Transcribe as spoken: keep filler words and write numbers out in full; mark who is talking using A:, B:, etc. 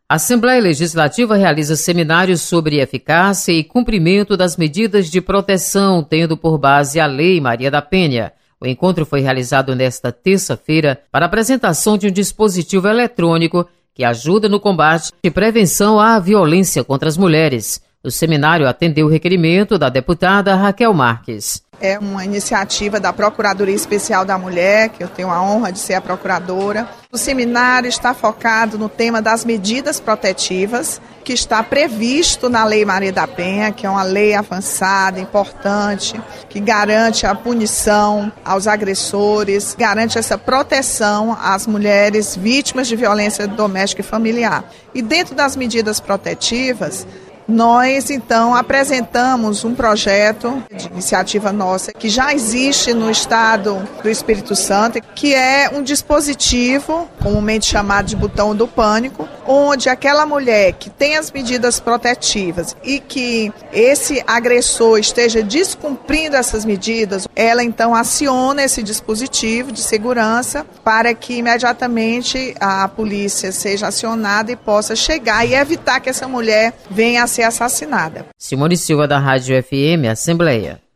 A: A Assembleia Legislativa realiza seminários sobre eficácia e cumprimento das medidas de proteção, tendo por base a Lei Maria da Penha. O encontro foi realizado nesta terça-feira para a apresentação de um dispositivo eletrônico que ajuda no combate e prevenção à violência contra as mulheres. O seminário atendeu o requerimento da deputada Raquel Marques.
B: É uma iniciativa da Procuradoria Especial da Mulher, que eu tenho a honra de ser a procuradora. O seminário está focado no tema das medidas protetivas, que está previsto na Lei Maria da Penha, que é uma lei avançada, importante, que garante a punição aos agressores, garante essa proteção às mulheres vítimas de violência doméstica e familiar. E dentro das medidas protetivas, nós, então, apresentamos um projeto de iniciativa nossa que já existe no estado do Espírito Santo, que é um dispositivo, comumente chamado de botão do pânico, onde aquela mulher que tem as medidas protetivas e que esse agressor esteja descumprindo essas medidas, ela, então, aciona esse dispositivo de segurança para que imediatamente a polícia seja acionada e possa chegar e evitar que essa mulher venha a ser assassinada.
A: Simone Silva, da Rádio F M Assembleia.